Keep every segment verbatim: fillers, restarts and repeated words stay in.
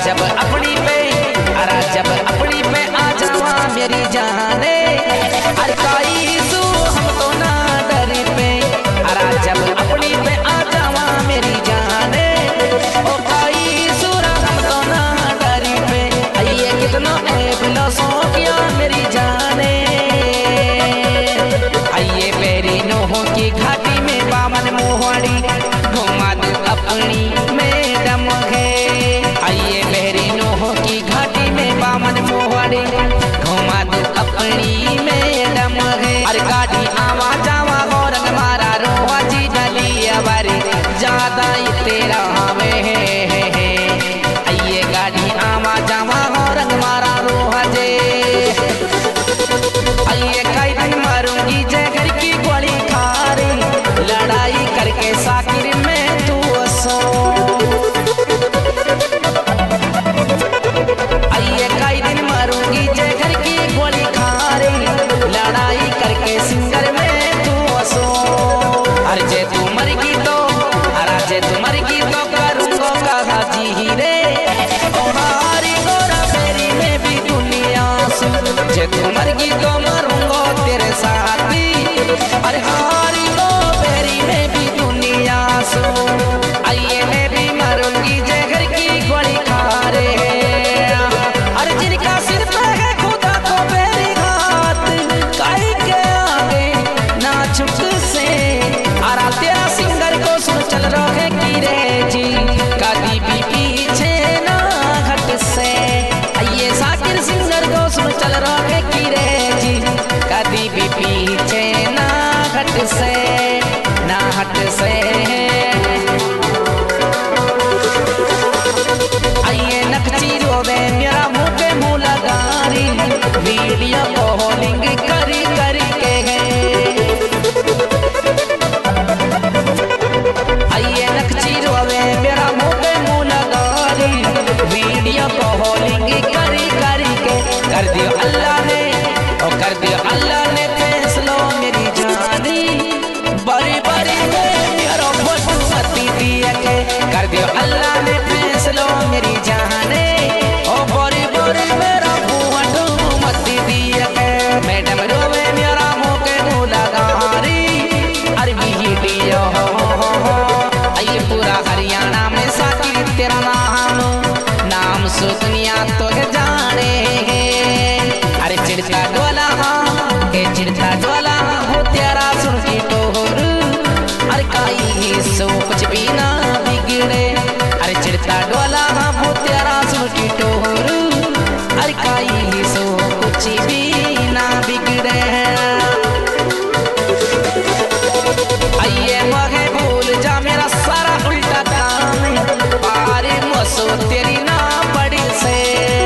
जब अपनी पे अरा जब अपनी पे आ जावा मेरी जाने अरे काई सू हम तो ना डरी पे अरा जब अपनी पे आ जावा मेरी जाने ओ काई सूरा हम तो ना डरी पे आइए कितना ऐबला सो किया मेरी जाने आइए मेरी नोहों की घाटी में बामन मोहड़ी घुमा दू अपनी मैडम है आइए मेरी नोहों की घाटी में बामन मोहड़ी घुमा दू अपनी मैडम है अरे गाड़ी आवा जावा गौरंग मारा रोहा जी डली अबारी ज्यादा ही तेरा हमें है आइए गाड़ी आवा जावा गौरंग मारा रोहा जे आइए कई दिन मारूंगी जय घर की गोली खारी लड़ाई करके साकिर में तू असो आइए कई दिन मारूंगी जय घर की गोली खारी लड़ाई करके सिंगर में तू असो अरे जे तू मरगी तो अरे जे तू मरगी तो करूंगा कहा जी रे ओ हारी गोरा फेरी में भी दुनिया सु जे तू मरगी तो मरूंगा तेरे साथी अरे हारी लो फेरी में भी दुनिया सो आइए मैं भी मरूंगी जय घर की गोली खा रे अरे जिनका सिर पे है खुदा को मेरी घात काई के आगे ना झुक से अरा तेरा सिंगर को सुन चल रहे की रे जी कभी भी पीछे ना हट से आइए साकिर सिंगर को सुन चल रहे की रे जी कभी भी पीछे ना हट से ना हट से आइए नकची रोवे मेरा मुंह पे मुंह लगा रही वीडियो कॉलिंग करी करी के आइए नकची रोवे मेरा मुंह पे मुंह लगा रही वीडियो कॉलिंग करी करी के कर दियो अल्लाह ने और कर दियो अल्लाह ने फैसलो मेरी जानी बड़ी बड़ी मेरा मती दिया के कर दियो अल्लाह ने फैसलो मेरी जाने ओ बड़ी बड़ी मेरा मती दिया के मैडम रोवे मेरा मुंह के मुंह लगा रही अरबी वीडियो आइए पूरा हरियाणा में साकिर तेरा नाम नाम सो दुनिया तो जाने अरे चिड़ता डोला के चिड़ता डोला हो तेरा सुन की टोर अरे काई सो कुछ भी ना बिगड़े अरे चिड़ता डोला हो तेरा सुन की टोर अरे काई सो कुछ भी ना बिगड़े आइए मगे भूल जा मेरा सारा उल्टा काम पारे मसो तेरी ना पड़ी से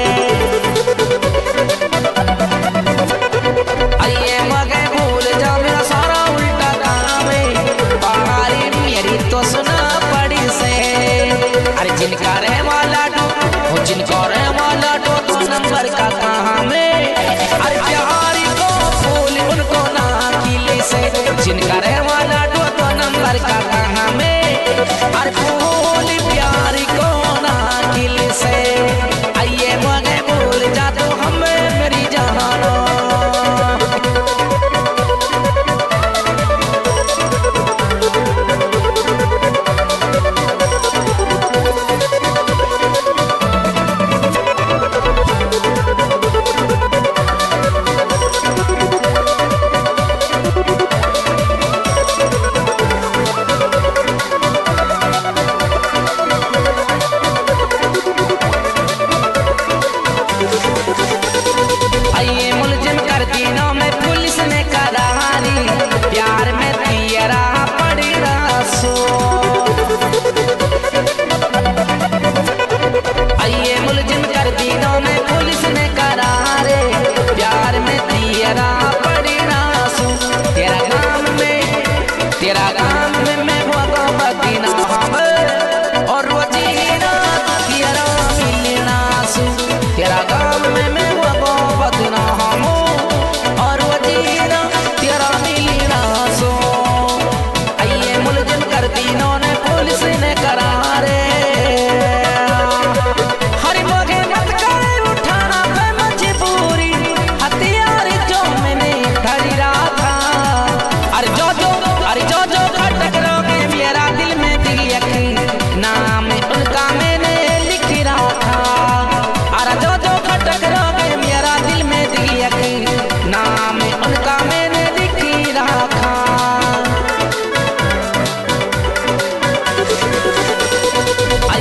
आइए मगे भूल जा मेरा सारा उल्टा काम पारे मेरी तो सुना पड़ी से अरे जिनका रहे वाला डो वो जिनका रहे वाला डो तो नंबर का काम अरे प्यारी को फूल उनको ना खिले से जिनका रहे वाला डो तो नंबर का काम अरे फूल प्यारी को ना खिले से आइए मगे भूल जा तो हमें मेरी जहानो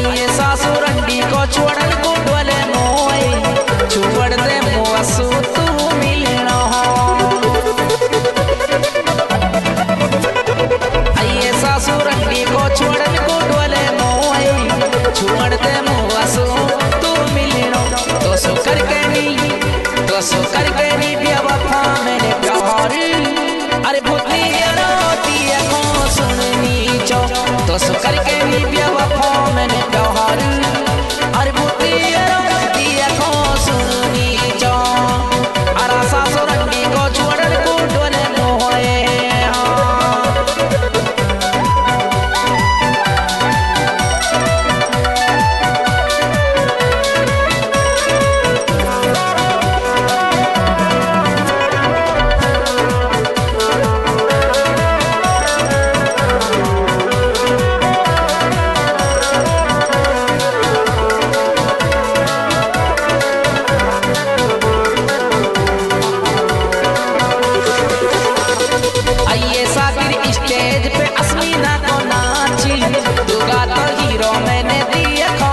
आइए सासू रंडी को छोड़न को डोले मोए छोड़ दे मुआसू तू मिलना हो आइए सासू रंडी को छोड़न को डोले मोए छोड़ दे मुआसू तू मिलना तो सो करके नी तो सो करके नी बेवफा मैंने प्यार अरे भूतनी रोती है को सुननी चो तो सो करके नी बेवफा मैंने प्यार अरे भूतनी रोती है को सुननी चो अरा सासू रंडी को छोड़न को डोले मोए स्टेज पे अस्मीना को नाची दुगा तो हीरो मैंने दिए खो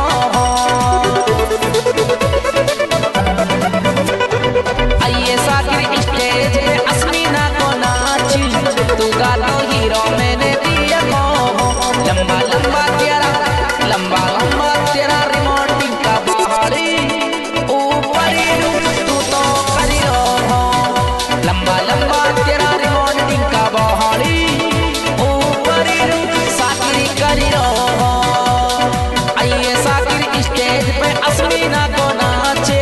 आइए साकिर स्टेज पे अस्मीना को नाची दुगा तो हीरो मैंने दिए खो लंबा लंबा तेरा लंबा लंबा तेरा रिमोटिंग का बहारी ऊपर तू तो करी हो लंबा लंबा तेरा रिमोटिंग का बहारी आइए साकिर स्टेज पे अस्मीना को नाचे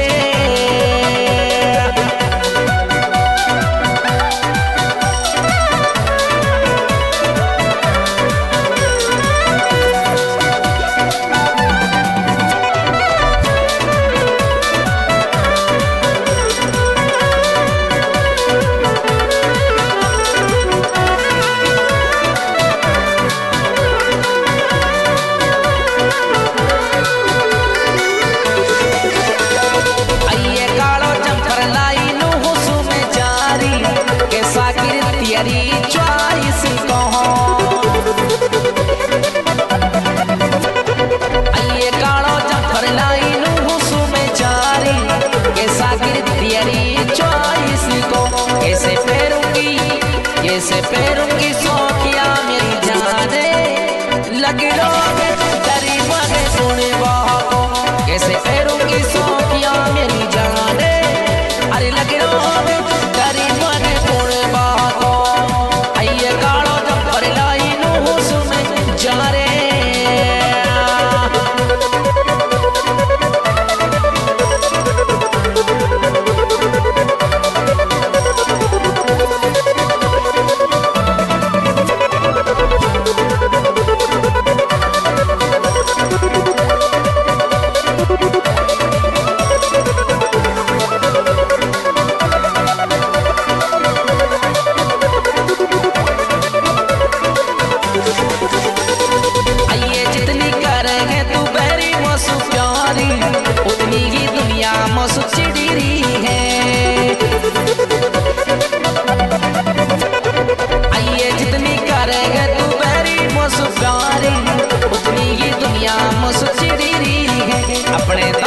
तेरी चॉइस कहो आइए कालो जफर लाइन हुसु में जारी कैसा गिर तेरी चॉइस को कैसे फेरूंगी कैसे फेरूंगी सोखिया मेरी जाने लगी रोगे तेरी मगे सुने को कैसे फेरूंगी सोखिया मेरी जाने अरे लगी रोगे तेरी मगे सुने को आइए कालो जफर लाइन हुसु में जारे उतनी ही दुनिया मसु चिड़ी है आइए जितनी करेगा तू बैरी मसु प्यारी उतनी ही दुनिया मसु चिड़ी है अपने